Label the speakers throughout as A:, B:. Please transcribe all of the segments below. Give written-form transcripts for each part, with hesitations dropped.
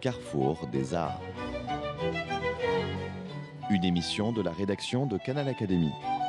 A: carrefour des arts. Une émission de la rédaction de Canal Académie.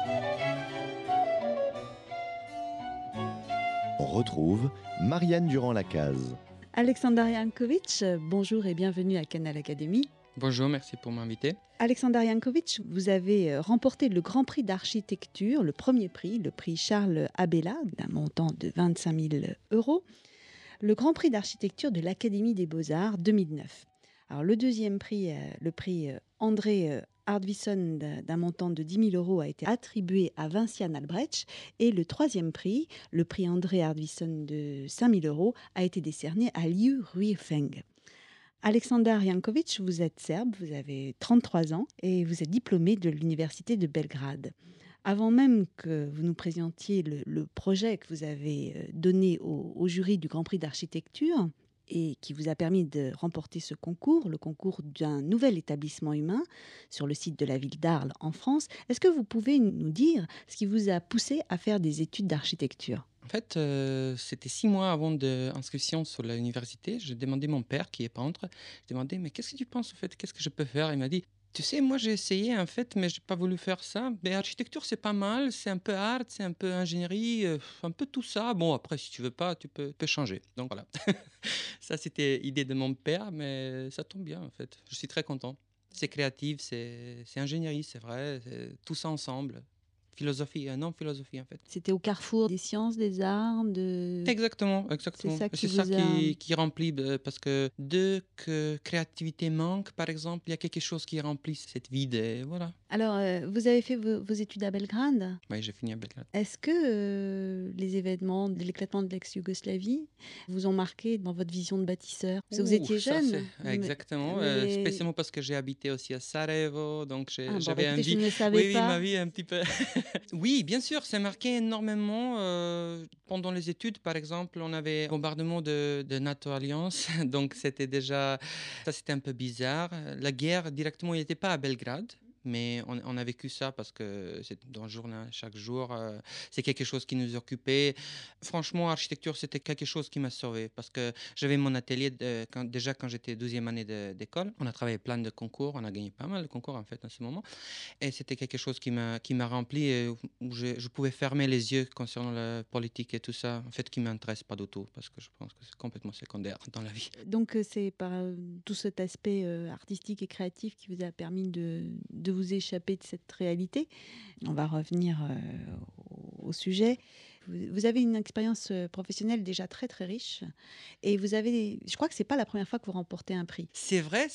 A: On retrouve Marianne Durand-Lacaze.
B: Alexandar Jankovic, bonjour et bienvenue à Canal Académie.
C: Bonjour, merci pour m'inviter.
B: Alexandar Jankovic, vous avez remporté le Grand Prix d'architecture, le premier prix, le prix Charles Abella, d'un montant de 25 000 €, le Grand Prix d'architecture de l'Académie des Beaux-Arts 2009. Alors le deuxième prix, le prix André Arvidsson d'un montant de 10 000 € a été attribué à Vinciane Albrecht et le troisième prix, le prix André Arvidsson de 5 000 € a été décerné à Liu Ruifeng. Alexandar Jankovic, vous êtes serbe, vous avez 33 ans et vous êtes diplômé de l'Université de Belgrade. Avant même que vous nous présentiez le projet que vous avez donné au jury du Grand Prix d'architecture et qui vous a permis de remporter ce concours, le concours d'un nouvel établissement humain sur le site de la ville d'Arles en France, est-ce que vous pouvez nous dire ce qui vous a poussé à faire des études d'architecture ?
C: En fait, c'était 6 mois avant l'inscription sur l'université. J'ai demandé à mon père, qui est peintre, je demandais, mais qu'est-ce que tu penses en fait? Qu'est-ce que je peux faire? Il m'a dit, tu sais, moi j'ai essayé en fait, mais j'ai pas voulu faire ça. Mais architecture, c'est pas mal, c'est un peu art, c'est un peu ingénierie, un peu tout ça. Bon, après, si tu veux pas, tu peux changer. Donc voilà. Ça, c'était l'idée de mon père, mais ça tombe bien en fait. Je suis très content. C'est créatif, c'est ingénierie, c'est vrai, c'est tout ça ensemble. Philosophie, non-philosophie en fait.
B: C'était au carrefour des sciences, des arts,
C: Exactement.
B: C'est
C: C'est ça qui remplit, parce que dès que créativité manque, par exemple, il y a quelque chose qui remplit cette vide, et voilà.
B: Alors, vous avez fait vos études à Belgrade.
C: Oui, j'ai fini à Belgrade.
B: Est-ce que les événements de l'éclatement de l'ex-Yougoslavie vous ont marqué dans votre vision de bâtisseur? Parce que vous étiez jeune.
C: Exactement, spécialement parce que j'ai habité aussi à Sarajevo, donc j'avais
B: écoutez,
C: envie...
B: je ne le savais pas.
C: Ma vie un petit peu... Oui, bien sûr, ça marqué énormément. Pendant les études, par exemple, on avait bombardement de NATO Alliance, donc c'était déjà... Ça, c'était un peu bizarre. La guerre, directement, il n'était pas à Belgrade. Mais on a vécu ça parce que c'est dans le journal chaque jour. C'est quelque chose qui nous occupait. Franchement, architecture, c'était quelque chose qui m'a sauvé parce que j'avais mon atelier déjà quand j'étais 12e année d'école. On a travaillé plein de concours. On a gagné pas mal de concours en fait en ce moment. Et c'était quelque chose qui m'a rempli et où je pouvais fermer les yeux concernant la politique et tout ça. En fait, qui ne m'intéresse pas du tout parce que je pense que c'est complètement secondaire dans la vie.
B: Donc, c'est par tout cet aspect artistique et créatif qui vous a permis de vous échapper de cette réalité. On va revenir au sujet. Vous avez une expérience professionnelle déjà très très riche et je crois que c'est pas la première fois que vous remportez un prix.
C: C'est vrai.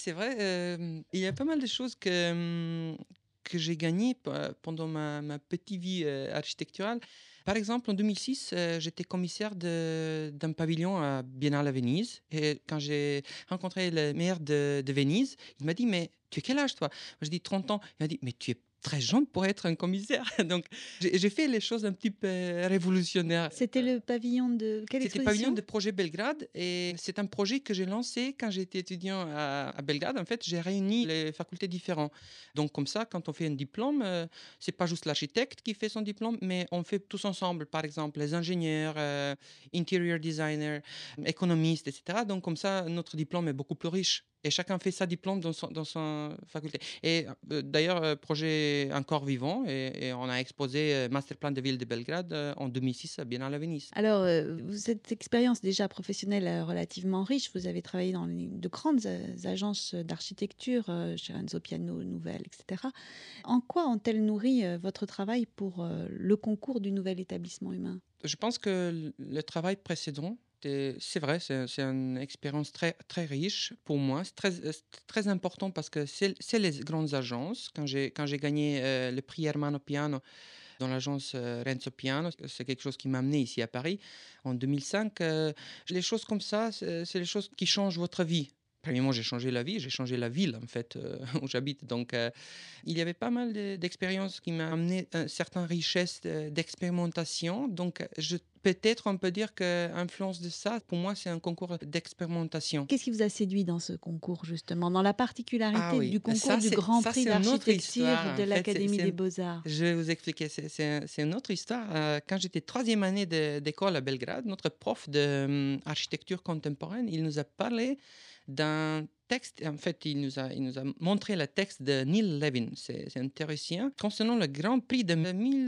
C: Il y a pas mal de choses que j'ai gagnées pendant ma petite vie architecturale. Par exemple, en 2006, j'étais commissaire d'un pavillon à Biennale à Venise. Et quand j'ai rencontré le maire de Venise, il m'a dit, mais tu as quel âge toi? Moi, je dis 30 ans. Il m'a dit, mais tu es très jeune pour être un commissaire. Donc, j'ai fait les choses un petit peu révolutionnaires.
B: C'était le pavillon de quelle
C: C'était le
B: exposition?
C: pavillon de projet Belgrade et c'est un projet que j'ai lancé quand j'étais étudiant à Belgrade. En fait, j'ai réuni les facultés différentes. Donc, comme ça, quand on fait un diplôme, c'est pas juste l'architecte qui fait son diplôme, mais on fait tous ensemble. Par exemple, les ingénieurs, interior designers, économistes, etc. Donc, comme ça, notre diplôme est beaucoup plus riche. Et chacun fait sa diplôme dans son faculté. Et d'ailleurs, projet encore vivant. Et on a exposé Master Plan de ville de Belgrade en 2006 à Biennale à Venise.
B: Alors, cette expérience déjà professionnelle relativement riche, vous avez travaillé dans de grandes agences d'architecture, chez Renzo Piano, Nouvelle, etc. En quoi ont-elles nourri votre travail pour le concours du nouvel établissement humain?
C: Je pense que le travail précédent, c'est vrai, c'est une expérience très, très riche pour moi. C'est très important parce que c'est les grandes agences. Quand j'ai gagné le prix Hermano Piano dans l'agence Renzo Piano, c'est quelque chose qui m'a amené ici à Paris en 2005. Les choses comme ça, c'est les choses qui changent votre vie. Premièrement, j'ai changé la vie, j'ai changé la ville en fait où j'habite. Donc, il y avait pas mal d'expériences qui m'ont amené une certaine richesse d'expérimentation. Donc, je peut-être on peut dire qu'influence de ça, pour moi, c'est un concours d'expérimentation.
B: Qu'est-ce qui vous a séduit dans ce concours, justement, dans la
C: Ah
B: particularité
C: oui,
B: du concours
C: ça
B: du
C: c'est
B: Grand
C: ça
B: Prix
C: c'est une autre
B: d'architecture
C: histoire.
B: de
C: En fait,
B: l'Académie des Beaux-Arts?
C: je vais vous expliquer. C'est une autre histoire. Quand j'étais troisième année d'école à Belgrade, notre prof d'architecture contemporaine, il nous a parlé d'un texte. En fait, il nous a montré le texte de Neil Levin. C'est un théoricien concernant le Grand Prix de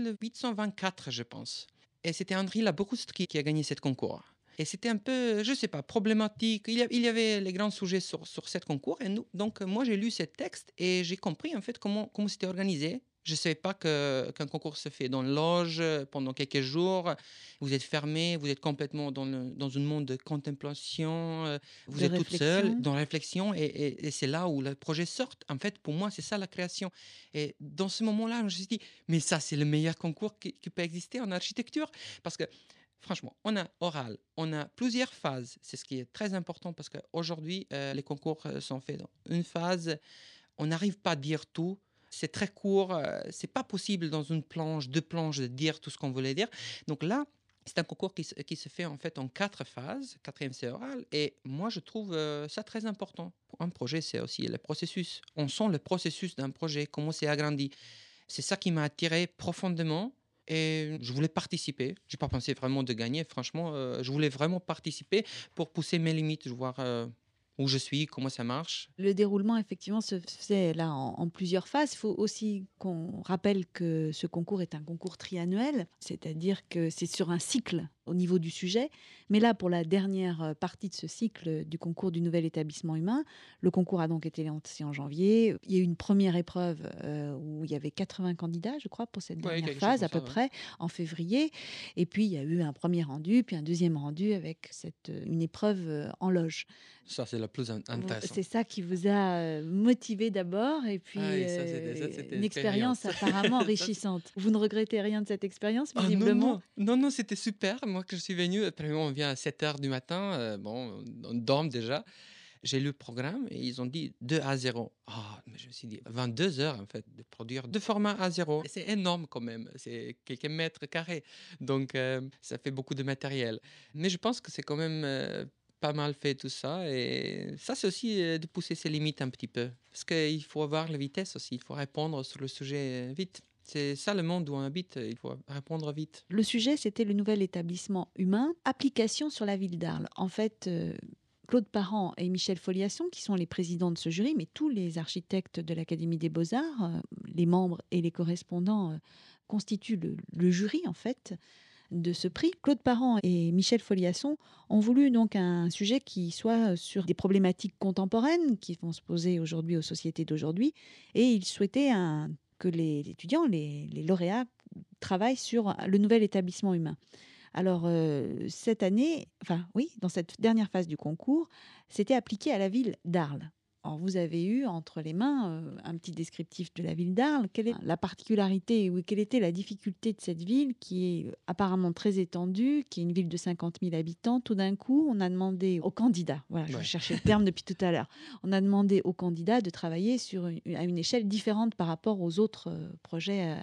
C: 1824, je pense. Et c'était Henri Labrouste qui a gagné ce concours. Et c'était un peu, je ne sais pas, problématique. Il y avait les grands sujets sur ce concours. Donc, moi, j'ai lu ce texte et j'ai compris en fait comment c'était organisé. Je ne savais pas qu'un concours se fait dans une loge pendant quelques jours. Vous êtes fermé, vous êtes complètement dans un monde de contemplation. Vous
B: De
C: êtes toute seule,
B: réflexion?
C: dans la réflexion. Et c'est là où le projet sort. En fait, pour moi, c'est ça la création. Et dans ce moment-là, je me suis dit, mais ça, c'est le meilleur concours qui peut exister en architecture. Parce que franchement, on a oral, on a plusieurs phases. C'est ce qui est très important parce qu'aujourd'hui, les concours sont faits dans une phase. On n'arrive pas à dire tout. C'est très court. C'est pas possible dans une planche, deux planches, de dire tout ce qu'on voulait dire. Donc là, c'est un concours qui se fait en fait en 4 phases. Quatrième, c'est oral. Et moi, je trouve ça très important. Pour un projet, c'est aussi le processus. On sent le processus d'un projet, comment c'est agrandi. C'est ça qui m'a attiré profondément et je voulais participer. Je n'ai pas pensé vraiment de gagner, franchement. Je voulais vraiment participer pour pousser mes limites, voir où je suis, comment ça marche.
B: Le déroulement, effectivement, se faisait là en plusieurs phases. Il faut aussi qu'on rappelle que ce concours est un concours triannuel, c'est-à-dire que c'est sur un cycle au niveau du sujet. Mais là, pour la dernière partie de ce cycle du concours du nouvel établissement humain, le concours a donc été lancé en janvier. Il y a eu une première épreuve où il y avait 80 candidats, je crois, pour cette
C: Ouais,
B: dernière
C: quelque chose
B: phase,
C: comme
B: à peu
C: ça. Ouais.
B: près, en février. Et puis, il y a eu un premier rendu, puis un deuxième rendu avec une épreuve en loge.
C: Ça, c'est le plus intéressant.
B: C'est ça qui vous a motivé d'abord et
C: Ah
B: puis
C: oui, ça, c'était
B: une expérience
C: l'expérience.
B: apparemment
C: Ça,
B: enrichissante. Vous ne regrettez rien de cette expérience,
C: ah non,
B: visiblement?
C: non, non, non, c'était super. Moi, que je suis venu, premièrement, on vient à 7 heures du matin. Bon, on dort déjà. J'ai lu le programme et ils ont dit 2 à 0. Ah, mais je me suis dit 22 heures en fait de produire deux formats A0. C'est énorme quand même, c'est quelques mètres carrés. Donc ça fait beaucoup de matériel. Mais je pense que c'est quand même pas mal fait tout ça. Et ça, c'est aussi de pousser ses limites un petit peu. Parce qu'il faut avoir la vitesse aussi, il faut répondre sur le sujet vite. C'est ça le monde où on habite, il faut répondre vite.
B: Le sujet, c'était le nouvel établissement humain, application sur la ville d'Arles. En fait, Claude Parent et Michel Foliasson, qui sont les présidents de ce jury, mais tous les architectes de l'Académie des Beaux-Arts, les membres et les correspondants constituent le jury, en fait, de ce prix. Claude Parent et Michel Foliasson ont voulu donc un sujet qui soit sur des problématiques contemporaines qui vont se poser aujourd'hui aux sociétés d'aujourd'hui, et ils souhaitaient que les étudiants, les lauréats, travaillent sur le nouvel établissement humain. Alors, cette année, enfin oui, dans cette dernière phase du concours, c'était appliqué à la ville d'Arles. Alors, vous avez eu entre les mains un petit descriptif de la ville d'Arles. Quelle est la particularité ou quelle était la difficulté de cette ville qui est apparemment très étendue, qui est une ville de 50 000 habitants? Tout d'un coup, on a demandé aux candidats, voilà, je
C: Ouais.
B: cherchais le terme depuis tout à l'heure, on a demandé aux candidats de travailler à une échelle différente par rapport aux autres projets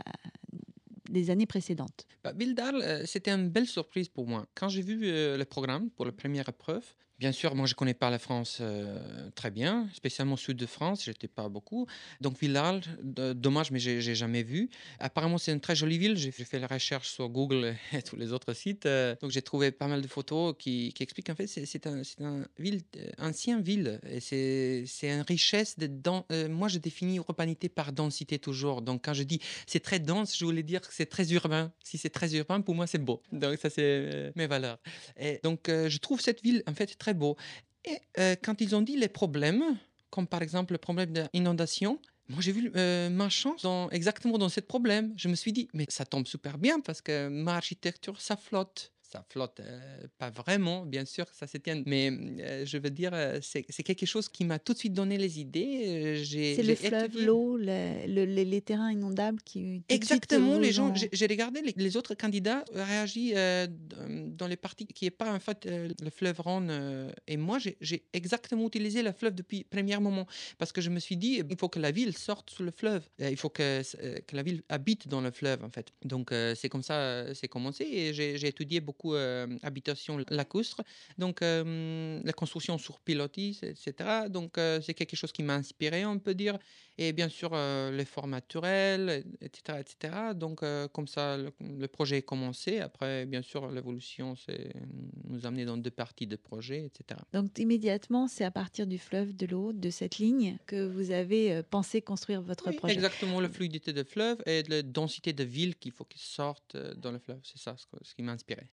B: des années précédentes.
C: Bah, Bildal, c'était une belle surprise pour moi. Quand j'ai vu le programme pour la première épreuve, bien sûr, moi je connais pas la France très bien, spécialement sud de France, j'étais pas beaucoup. Donc Villars, dommage, mais j'ai jamais vu. Apparemment, c'est une très jolie ville. J'ai fait la recherche sur Google et tous les autres sites. Donc j'ai trouvé pas mal de photos qui expliquent en fait c'est un ville, ancien ville. Et c'est une richesse moi, je définis urbanité par densité toujours. Donc quand je dis c'est très dense, je voulais dire que c'est très urbain. Si c'est très urbain, pour moi, c'est beau. Donc ça, c'est mes valeurs. Et donc je trouve cette ville en fait très beau. Et quand ils ont dit les problèmes, comme par exemple le problème d'inondation, moi j'ai vu ma chance exactement dans ce problème. Je me suis dit, mais ça tombe super bien parce que ma architecture, ça flotte. Ça flotte, pas vraiment, bien sûr, ça se tient. Mais je veux dire, c'est quelque chose qui m'a tout de suite donné les idées.
B: C'est le fleuve,
C: étudié.
B: l'eau, les terrains inondables qui tout de suite
C: Exactement, les
B: vous
C: gens,
B: ont...
C: j'ai regardé les autres candidats réagir dans les parties qui n'est pas en fait le fleuve Rhône. Et moi, j'ai exactement utilisé le fleuve depuis le premier moment parce que je me suis dit, il faut que la ville sorte sur le fleuve. Il faut que la ville habite dans le fleuve en fait. Donc c'est comme ça, c'est commencé et j'ai étudié beaucoup beaucoup habitation lacustre. Donc, la construction sur pilotis, etc. Donc, c'est quelque chose qui m'a inspiré, on peut dire. Et bien sûr, les formes naturelles, etc., etc. Donc, comme ça, le projet est commencé. Après, bien sûr, l'évolution, c'est nous amener dans deux parties de projet, etc.
B: Donc immédiatement, c'est à partir du fleuve, de l'eau, de cette ligne, que vous avez pensé construire votre
C: Oui,
B: projet.
C: exactement, la fluidité de fleuve et la densité de ville qu'il faut qu'ils sortent dans le fleuve. C'est ça ce qui m'a inspiré.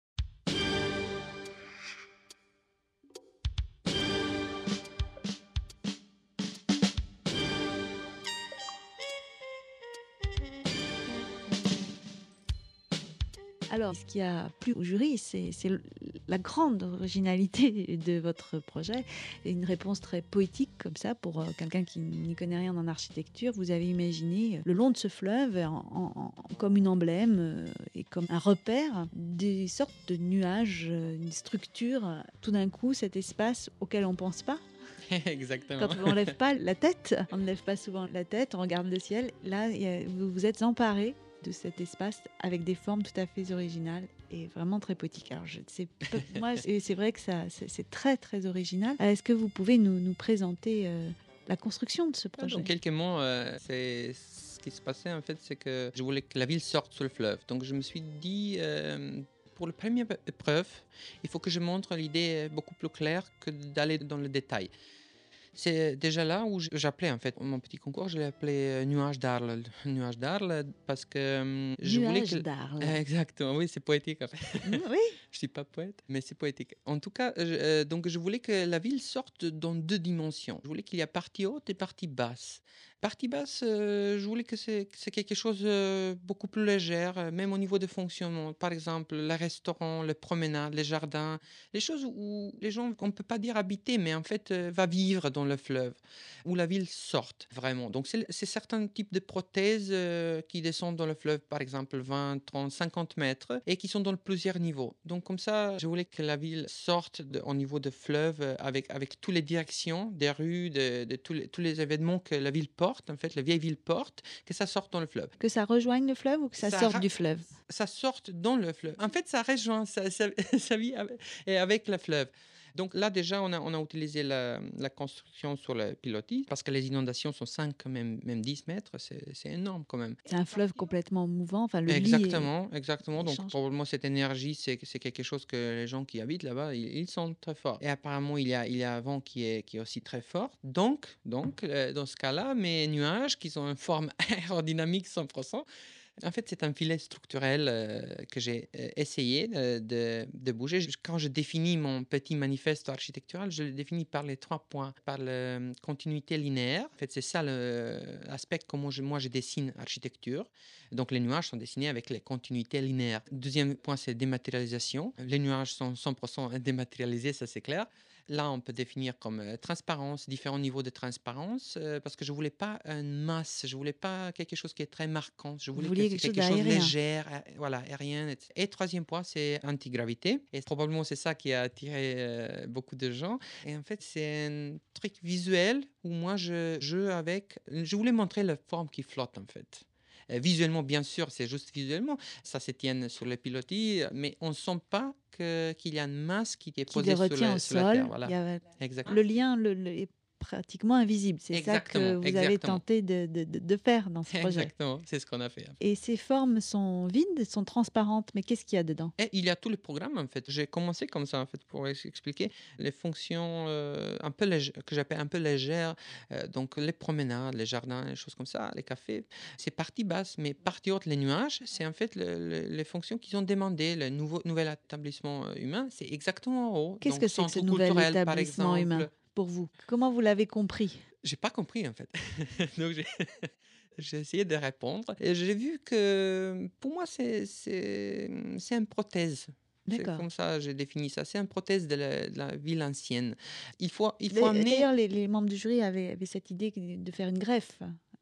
B: Alors, ce qui a plu au jury, c'est la grande originalité de votre projet. Et une réponse très poétique comme ça pour quelqu'un qui n'y connaît rien en architecture. Vous avez imaginé le long de ce fleuve comme une emblème et comme un repère des sortes de nuages, une structure. Tout d'un coup, cet espace auquel on ne pense pas.
C: Exactement.
B: Quand on ne lève pas la tête, on ne lève pas souvent la tête, on regarde le ciel. Là, vous vous êtes emparé de cet espace avec des formes tout à fait originales et vraiment très poétiques. Alors, c'est vrai que c'est très, très original. Est-ce que vous pouvez nous présenter la construction de ce projet?
C: Donc, quelques mots, c'est ce qui se passait en fait, c'est que je voulais que la ville sorte sur le fleuve. Donc, je me suis dit, pour la première épreuve, il faut que je montre l'idée beaucoup plus claire que d'aller dans le détail. C'est déjà là où j'appelais en fait mon petit concours, je l'ai appelé Nuage d'Arles. Nuage d'Arles parce que je voulais
B: Nuage
C: que...
B: d'Arles.
C: Exactement, oui, c'est poétique en fait.
B: Oui.
C: Je suis pas poète, mais c'est poétique. En tout cas, donc je voulais que la ville sorte dans deux dimensions. Je voulais qu'il y ait partie haute et partie basse. Partie basse, je voulais que c'est quelque chose beaucoup plus légère, même au niveau de fonctionnement. Par exemple, les restaurants, les promenades, les jardins, les choses où les gens, on ne peut pas dire habiter, mais en fait, va vivre dans le fleuve, où la ville sorte vraiment. Donc, c'est certains types de prothèses qui descendent dans le fleuve, par exemple 20, 30, 50 mètres, et qui sont dans plusieurs niveaux. Donc, comme ça, je voulais que la ville sorte au niveau de fleuve avec toutes les directions des rues, de tous les événements que la ville porte, en fait, la vieille ville porte, que ça sorte dans le fleuve.
B: Que ça rejoigne le fleuve ou que ça sorte du fleuve?
C: Ça sorte dans le fleuve. En fait, ça rejoint, ça vit avec le fleuve. Donc là, déjà, on a utilisé la construction sur le pilotis parce que les inondations sont 5, même 10 mètres. C'est énorme quand même.
B: C'est un fleuve complètement mouvant. Enfin, le
C: Exactement.
B: lit
C: Donc,
B: change.
C: probablement, cette énergie, c'est quelque chose que les gens qui habitent là-bas, ils sont très forts. Et apparemment, il y a un vent qui est aussi très fort. Donc dans ce cas-là, mes nuages, qui ont une forme aérodynamique 100%, en fait, c'est un filet structurel que j'ai essayé de bouger. Quand je définis mon petit manifeste architectural, je le définis par les 3 points, par la continuité linéaire. En fait, c'est ça l'aspect comment moi je dessine architecture. Donc, les nuages sont dessinés avec les continuités linéaires. Deuxième point, c'est dématérialisation. Les nuages sont 100% dématérialisés, ça c'est clair. Là, on peut définir comme transparence, différents niveaux de transparence, parce que je voulais pas une masse, je voulais pas quelque chose qui est très marquant, je voulais
B: vouliez
C: quelque chose de léger, voilà, aérien. Etc. Et troisième point, c'est antigravité. Et probablement, c'est ça qui a attiré beaucoup de gens. Et en fait, c'est un truc visuel où moi, je voulais montrer la forme qui flotte, en fait. Visuellement, bien sûr, c'est juste visuellement. Ça se tient sur le pilotis, mais on ne sent pas qu'il y a une masse qui est posée sur la terre. Voilà. Exactement.
B: Le lien est pratiquement invisible. C'est ça que vous avez tenté de faire dans ce projet.
C: Exactement, c'est ce qu'on a fait.
B: Et ces formes sont vides, sont transparentes, mais qu'est-ce qu'il y a dedans?
C: Et il y a tout le programme, en fait. J'ai commencé comme ça, en fait, pour expliquer les fonctions un peu que j'appelle un peu légères. Donc, les promenades, les jardins, les choses comme ça, les cafés. C'est partie basse, mais partie haute, les nuages, c'est en fait les fonctions qu'ils ont demandées. Le nouvel établissement humain, c'est exactement en haut.
B: Qu'est-ce que c'est que ce nouvel établissement humain pour vous? Comment vous l'avez compris?
C: J'ai pas compris, en fait. Donc, j'ai essayé de répondre et j'ai vu que pour moi, c'est une prothèse. C'est comme ça, j'ai défini ça. C'est une prothèse de la ville ancienne. Il faut amener...
B: D'ailleurs, les membres du jury avaient cette idée de faire une greffe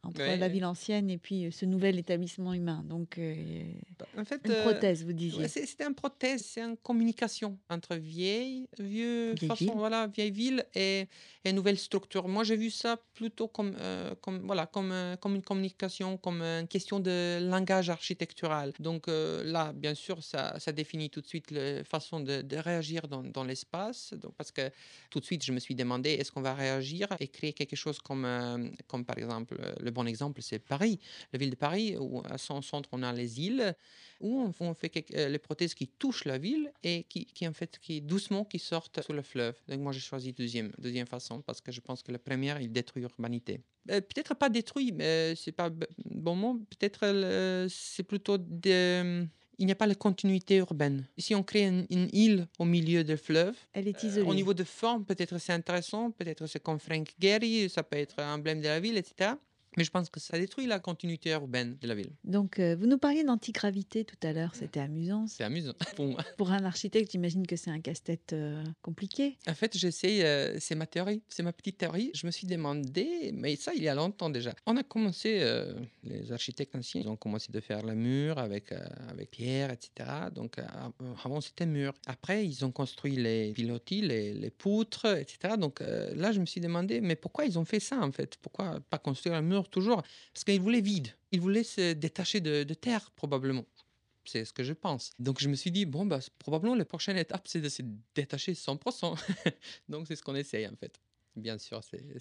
B: entre
C: Ouais,
B: la
C: ouais.
B: ville ancienne et puis ce nouvel établissement humain. Donc,
C: En fait,
B: une prothèse, vous
C: ouais,
B: disiez.
C: c'était une prothèse, c'est une communication entre vieux
B: Vieille
C: façon,
B: ville.
C: voilà, vieille ville et nouvelle structure. Moi, j'ai vu ça plutôt voilà, comme une communication, comme une question de langage architectural. Donc là, bien sûr, ça définit tout de suite la façon de réagir dans l'espace. Donc, parce que tout de suite, je me suis demandé, est-ce qu'on va réagir et créer quelque chose comme par exemple, le bon exemple, c'est Paris, la ville de Paris, où à son centre, on a les îles où on fait les prothèses qui touchent la ville et en fait, qui doucement qui sortent sur le fleuve. Donc moi, j'ai choisi deuxième façon parce que je pense que la première, il détruit l'urbanité. Peut-être pas détruit, mais c'est pas bon mot. Peut-être c'est plutôt il n'y a pas la continuité urbaine. Si on crée une île au milieu du fleuve,
B: Elle est
C: au
B: isolée.
C: niveau de forme, peut-être c'est intéressant, peut-être c'est comme Frank Gehry, ça peut être un emblème de la ville, etc. Mais je pense que ça détruit la continuité urbaine de la ville.
B: Donc, vous nous parliez d'antigravité tout à l'heure. C'était amusant.
C: C'est amusant pour moi.
B: Pour un architecte, j'imagine que c'est un casse-tête compliqué.
C: En fait, j'essaie, c'est ma théorie, c'est ma petite théorie. Je me suis demandé, mais ça, il y a longtemps déjà. On a commencé, les architectes anciens, ils ont commencé de faire le mur avec pierre, etc. Donc, avant, c'était mur. Après, ils ont construit les pilotis, les poutres, etc. Donc, là, je me suis demandé, mais pourquoi ils ont fait ça, en fait? Pourquoi pas construire un mur toujours? Parce qu'ils voulaient vide. Ils voulaient se détacher de terre, probablement. C'est ce que je pense. Donc je me suis dit, bon, bah, probablement la prochaine étape, c'est de se détacher 100%. Donc c'est ce qu'on essaye en fait. Bien sûr,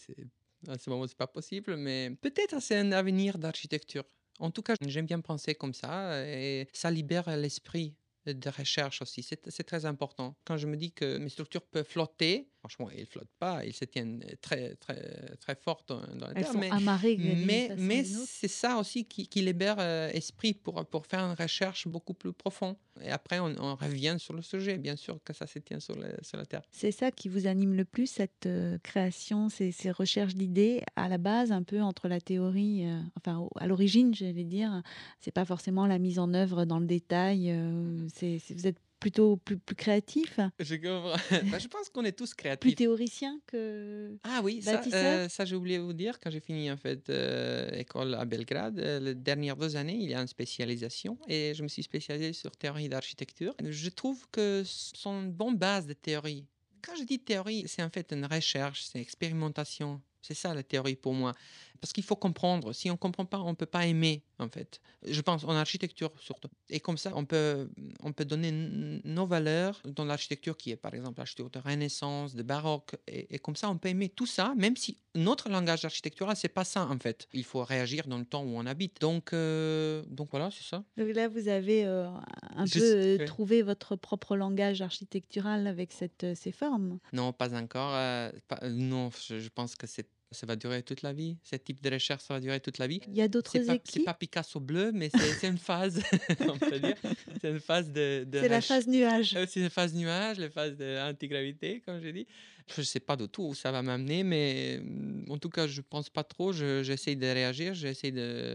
C: à ce moment, c'est pas possible, mais peut-être c'est un avenir d'architecture. En tout cas, j'aime bien penser comme ça et ça libère l'esprit de recherche aussi. C'est très important. Quand je me dis que mes structures peuvent flotter, franchement, elles ne flottent pas, elles se tiennent très, très, très fortes dans la
B: Elles
C: terre,
B: sont amarrées d'une façon ou
C: mais
B: d'une autre.
C: c'est ça aussi qui libère esprit pour faire une recherche beaucoup plus profonde. Et après, on revient sur le sujet, bien sûr que ça se tient sur la terre.
B: C'est ça qui vous anime le plus, cette création, ces recherches d'idées à la base, un peu entre la théorie, enfin à l'origine, j'allais dire. C'est pas forcément la mise en œuvre dans le détail. Vous êtes plutôt plus créatif,
C: Je comprends. Bah, je pense qu'on est tous
B: plus
C: créatifs.
B: théoricien que
C: Ah oui,
B: bâtisseur.
C: ça j'ai oublié de vous dire, quand j'ai fini en fait école à Belgrade, les dernières 2 années, il y a une spécialisation et je me suis spécialisé sur théorie d'architecture. Je trouve que ce sont une bonne base de théorie. Quand je dis théorie, c'est en fait une recherche, c'est expérimentation. C'est ça la théorie pour moi. Parce qu'il faut comprendre. Si on ne comprend pas, on ne peut pas aimer, en fait. Je pense en architecture surtout. Et comme ça, on peut donner nos valeurs dans l'architecture qui est, par exemple, l'architecture de Renaissance, de baroque. Et comme ça, on peut aimer tout ça, même si notre langage architectural, c'est pas ça, en fait. Il faut réagir dans le temps où on habite. Donc voilà, c'est ça.
B: Donc là, vous avez un peu
C: Ouais.
B: trouvé votre propre langage architectural avec ces formes.
C: Non, pas encore. Non, je pense que ça va durer toute la vie. Ce type de recherche, ça va durer toute la vie.
B: Il y a d'autres
C: C'est
B: équipes.
C: pas Picasso bleu, mais c'est une phase, on peut dire. C'est une phase de
B: C'est la phase nuage.
C: C'est une phase nuage, la phase d'antigravité, comme je dis. Je ne sais pas du tout où ça va m'amener, mais en tout cas, je ne pense pas trop. J'essaie de réagir, j'essaie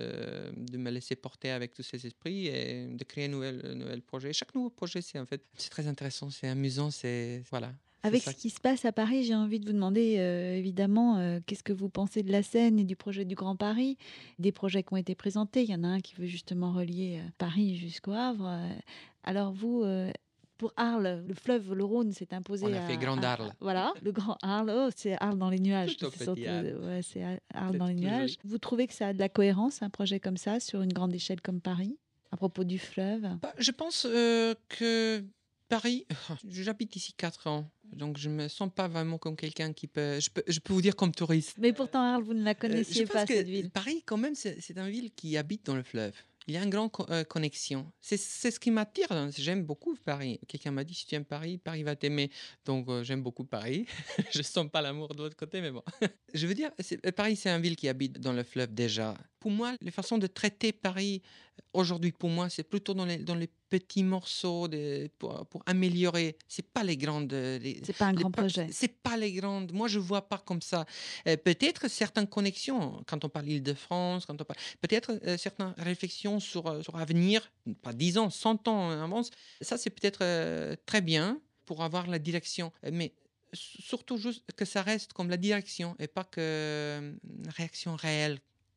C: de me laisser porter avec tous ces esprits et de créer un nouvel projet. Chaque nouveau projet, c'est très intéressant, c'est amusant, voilà.
B: Avec
C: Ça.
B: ce qui se passe à Paris, j'ai envie de vous demander évidemment qu'est-ce que vous pensez de la Seine et du projet du Grand Paris, des projets qui ont été présentés. Il y en a un qui veut justement relier Paris jusqu'au Havre. Alors vous, pour Arles, le fleuve, le Rhône s'est imposé.
C: On a fait Grand Arles.
B: Voilà, le Grand Arles. Oh, c'est Arles dans les nuages.
C: Plutôt
B: C'est
C: petit Arles.
B: ouais, c'est Arles
C: C'est
B: dans les
C: tout
B: nuages.
C: joli.
B: Vous trouvez que ça a de la cohérence, un projet comme ça, sur une grande échelle comme Paris, à propos du fleuve?
C: Bah, je pense que Paris, j'habite ici 4 ans, donc je me sens pas vraiment comme quelqu'un qui peut. Je peux vous dire comme touriste.
B: Mais pourtant, Arles, vous ne la
C: Je
B: connaissiez
C: pense
B: pas,
C: que
B: cette ville.
C: Paris, quand même, c'est une ville qui habite dans le fleuve. Il y a une grande connexion. C'est ce qui m'attire. J'aime beaucoup Paris. Quelqu'un m'a dit, si tu aimes Paris, Paris va t'aimer. Donc, j'aime beaucoup Paris. Je sens pas l'amour de l'autre côté, mais bon. Je veux dire, Paris, c'est une ville qui habite dans le fleuve déjà. Pour moi, les façons de traiter Paris aujourd'hui, pour moi, c'est plutôt dans les petits morceaux pour améliorer. C'est pas les grandes.
B: C'est pas un grand projet.
C: C'est pas les grandes. Moi, je vois pas comme ça. Peut-être certaines connexions, quand on parle Île-de-France, peut-être certaines réflexions sur l'avenir, pas 10 ans, 100 ans en avance. Ça, c'est peut-être très bien pour avoir la direction. Mais surtout juste que ça reste comme la direction et pas que une réaction réelle.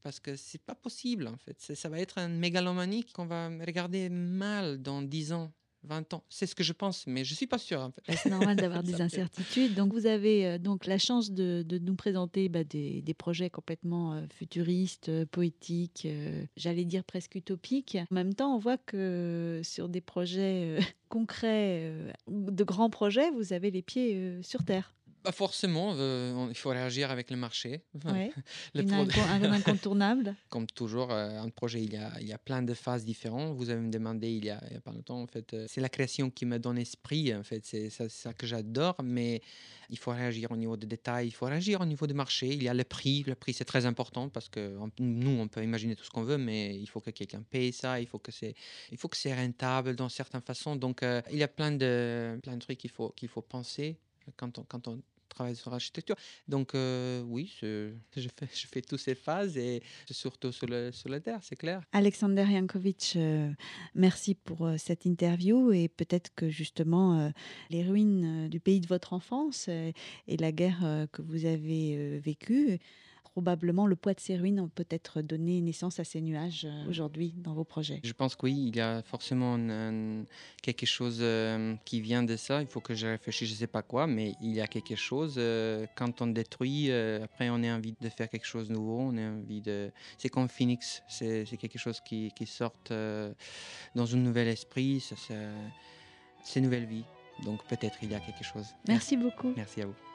C: parce que c'est pas possible en fait. Ça va être une mégalomanie qu'on va regarder mal dans 10 ans. 20 ans, c'est ce que je pense, mais je suis pas sûr en fait.
B: C'est normal d'avoir
C: Ça
B: des
C: peut-
B: incertitudes. Donc, vous avez donc la chance de nous présenter des projets complètement futuristes, poétiques, j'allais dire presque utopiques. En même temps, on voit que sur des projets concrets, de grands projets, vous avez les pieds sur terre.
C: Pas forcément, il faut réagir avec le marché.
B: Ouais.
C: Le
B: Un incontournable.
C: Comme toujours, un projet, il y a plein de phases différentes. Vous avez me demandé il y a pas longtemps, en fait, c'est la création qui me donne esprit, en fait, c'est ça que j'adore, mais il faut réagir au niveau des détails, il faut réagir au niveau du marché. Il y a le prix c'est très important parce que nous, on peut imaginer tout ce qu'on veut, mais il faut que quelqu'un paye ça, il faut que c'est rentable dans certaines façons. Donc, il y a plein de trucs qu'il faut penser quand on travaille sur l'architecture. Donc oui, je fais toutes ces phases et c'est surtout sur le terre, c'est clair.
B: Alexander Jankovic, merci pour cette interview et peut-être que justement les ruines du pays de votre enfance et la guerre que vous avez vécue, probablement le poids de ces ruines ont peut-être donné naissance à ces nuages aujourd'hui dans vos projets.
C: Je pense que oui, il y a forcément quelque chose qui vient de ça. Il faut que je réfléchisse, je ne sais pas quoi, mais il y a quelque chose. Quand on détruit, après on a envie de faire quelque chose de nouveau. On a envie de. C'est comme Phoenix, c'est quelque chose qui sort dans un nouvel esprit. C'est une nouvelle vie. Donc peut-être il y a quelque chose.
B: Merci beaucoup.
C: Merci à vous.